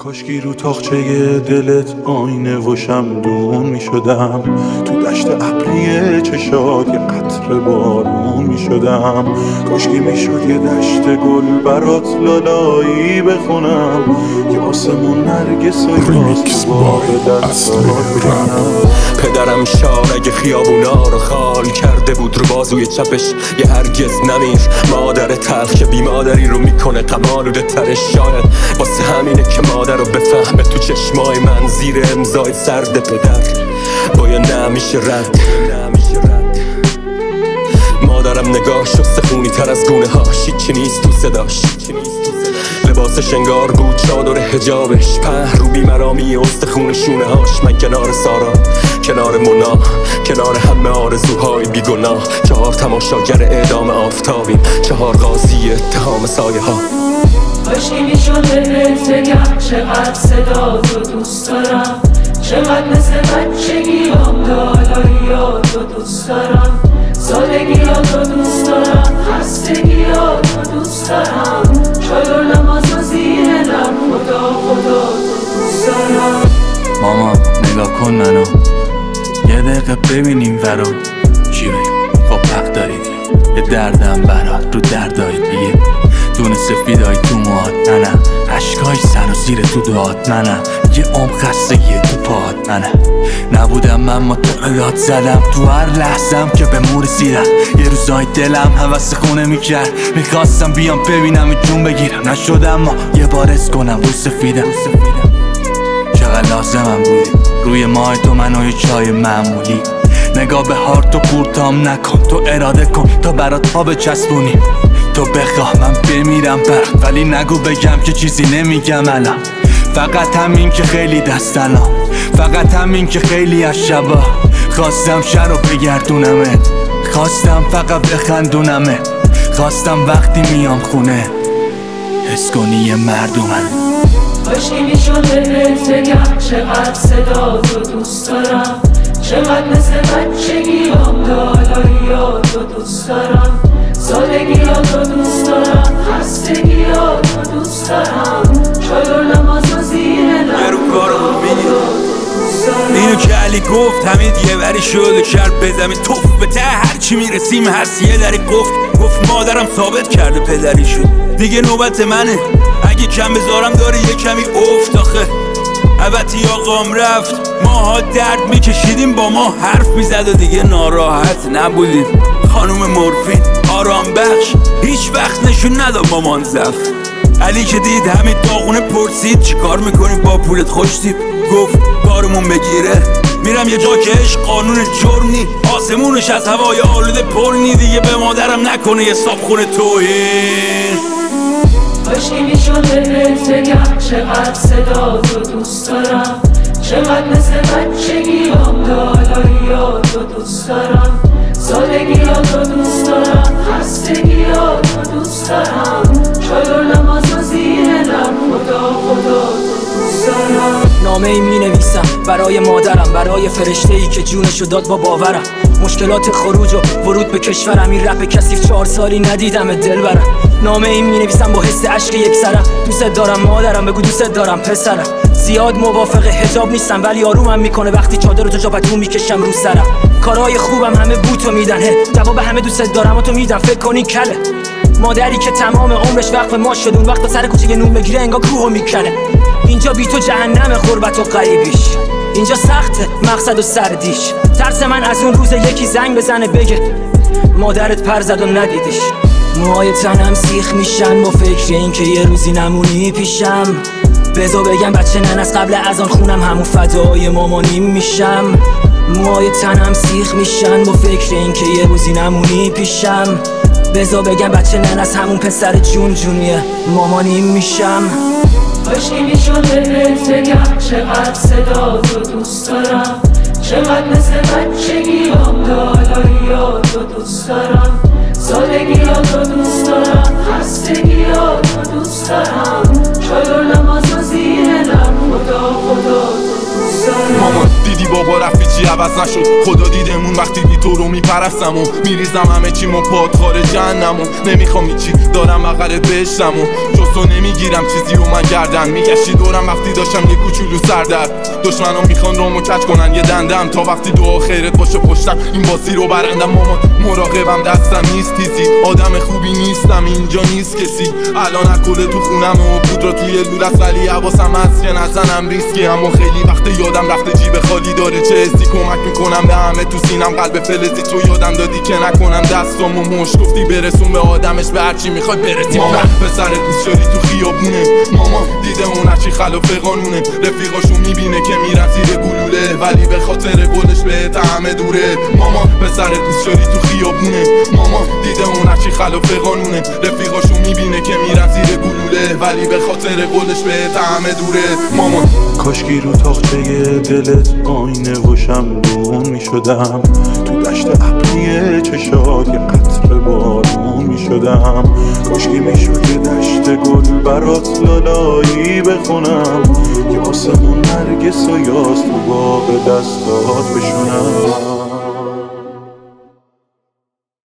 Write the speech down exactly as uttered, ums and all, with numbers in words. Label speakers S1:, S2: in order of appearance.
S1: کاشکی رو تاخچه دلت آینه و شمدون می شدم، تو دشت ابری چشات یه قطره بارون می شدم. کاشکی می شد یه دشت گل برات لالایی بخونم، یه آسمون نرگس و یاس باغ دستار ببینم.
S2: پدرم شارگ خیابونا رو خال کرده بود رو بازوی چپش، یه هرگز نمیر مادر تلخ که بی مادری رو میکنه غم‌آلوده ترش. شاید واسه همینه که مادر رو بفهمه تو چشمای من زیر امضای سرد پدر با یا نمیشه رد. مادرم نگاه شسته خونی تر از گونه هاش، هیچی نیست تو صداش، لباسش انگار بود چادر حجابش، په رو بیمرامی استخون شونه هاش. من کنار سارا، کنار مونا، کنار همه آرزوهای بیگناه. چهار تماشاگر اعدام آفتابیم، چهار قاضی اتهام سایه ها.
S3: کاشکی میشد بهت بگم چقدر صدا تو دوست دارم، چقدر مثل بچگیام دالاییاتو دوست دارم، سادگیاتو دوست دارم، خستگیاتو دوست دارم، چادر نماز و زیر لب خدا خدا تو دوست دارم.
S4: ماما نگاه کن منو، یه دقیقه ببینیم ورا چی بگم. خب حق دارید، یه دردم برات رو دردای دیگه، دونه سفیدای تو موهات، نه نه عشقای سر و زیر تو دعات، نه نه یه عمق خستگی تو پاهات، نه نه نبودم من ما تو اداد زدم تو هر لحظم که به مور رسیدم. یه روزای دلم هوس خونه میکرد، میخواستم بیام ببینم جون بگیرم، نشدم ما یه بار از کنم رو سفیدم. چقدر لازمم بودی روی ماه تو منو یه چای معمولی، نگاه به هار تو پورتام نکن، تو اراده کن تا برات پا بچسبونی. تو بخواه من بمیرم برات، ولی نگو بگم که چیزی نمیگم الان. فقط همین که خیلی دستلام، فقط همین که خیلی از شبا خواستم شر رو بگردونمت، خواستم فقط بخندونمت، خواستم وقتی میام خونه حس کنی یه مردمم.
S3: کاشکی میشد بهت بگم چقدر صدا تو دوست دارم، چقدر مثل بچگیام دالاییاتو دوست دارم، سادگیاتو دوست دارم، خستگیاتو دوست دارم، چادر نماز و زیر لب خدا خدا دوست دارم.
S5: اینو که علی گفت همه دیگه وری شد کرد به زمین توف به ته هرچی میرسیم هست یه دری گفت گفت مادرم ثابت کرده پدری شد، دیگه نوبت منه اگه کم بذارم داره یه کمی افت. آخه البته آقام رفت، ماها درد میکشیدیم با ما حرف میزد و دیگه ناراحت نبودیم. خانوم مورفین آرام بخش هیچ وقت نشون نداد مامان زف. علی که دید همین داغونه پرسید چی کار میکنیم با پولت خوشتیم، گفت کارمون بگیره میرم یه جا که عشق قانون جرم نی، آسمونش از هوای آلوده پر نی، دیگه به مادرم نکنه یه صابخونه توهین.
S3: کاشکی میشد بهت بگم چقدر صدا تو دوست دارم، چقدر مثل بچگیام دالاییاتو دوست دارم، سادگیاتو دوست دارم، خستگیاتو دوست دارم، چادر نماز و زیر لب خدا خدا تو دوست دارم.
S6: نامه ای می نویسم برای مادرم، برای فرشته ای که جونشو داد با باورم. مشکلات خروج و ورود به کشورم، این رپ کثیف چهار سالی ندیدم دل برم. نامه ای می نویسم با حس عشق یک سرم، دوست دارم مادرم بگو دوست دارم پسرم. زیاد موافق حجاب نیستم ولی آرومم میکنه وقتی چادر رو تو جابتون میکشم رو سرم. کارهای خوبم همه بوتو میدن، جواب همه دوست دارم و تو میدم فکر کنی کله. مادری که تمام عمرش وقف ما شد، اون وقت سر کوچه نون بگیره انگار کوهو میکنه. اینجا بی تو جهنم غربت و غریبیش، اینجا سخته مقصد و سردیش. ترس من از اون روز یکی زنگ بزنه بگه مادرت پر زد و ندیدیش. موهای تنم سیخ میشن با فکر این که یه روزی نمونی پیشم. بذار بگم بچه نن از قبل از آن خونم همون فدای مامانیم میشم. موهای تنم سیخ میشن با فکر این که یه روزی نمونی پیشم. بذار بگم بچه نن از همون پسر جون جونیه مامانیم میشم.
S3: کاشکی میشد بهت بگم چقدر صدا تو دوست دارم، چقدر مثل بچگیام دالاییاتو دوست دارم، سادگیاتو دوست دارم، خستگیاتو دوست دارم، چادر نماز و زیر لب خدا خدا تو دوست دارم.
S7: مامان دیدی بابا رفتی چی
S1: عوض نشد. خدا دیدمون وقتی بی تو رو میپرستم و میریزم همه چیمو پاد خاره جهنم و نمیخوام هیچی دارم بغلت بهشتم و جز تو نمیگیرم چیزی و من گردن میگشتی دورم وقتی داشتم یه کوچولو سردر. دشمنان میخوان رامو کج کنن یه دندم تا وقتی دعا خیرت باشه پشتم این بازی رو برندم. مامان مراقبم دستم نیست تیزی، آدم خوبی نیستم اینجا نیست کسی. الان الکل تو خونم و پودر توی لوله است ولی حواسم هست که نزنم ریسکی. اما خیلی وقت یادم رفته جیب خالی داره چه حسی کمک میکنم به همه تو سینم قلب فلزی تو یادم دادی که نکنم دستامو مش گفتی برسون به آدمش به هرچی میخوای برسی. ماما پسرت نیست شدی تو خیابونه، ماما دیده اون هرچی خلاف قانونه. رفیقاشو میبینه که میرن زیر گلوله ولی به خاطر گلش بهت همه دوره. ماما پسرت نیست شدی تو خیابونه، ماما دیده اون هرچی خلاف قانونه. رفیقاشو میبینه که میرن زیر گلوله ولی به خاطر گلش بهت همه دوره. ماما کاشکی رو تاخته دلت آینه و شمدون میشدم، تو دشت ابری چشات یه قطره بارون میشدم. کاشکی میشد یه دشت گل برات لالایی بخونم که آسمون نرگس و یاس تو باغ دستات بشونم.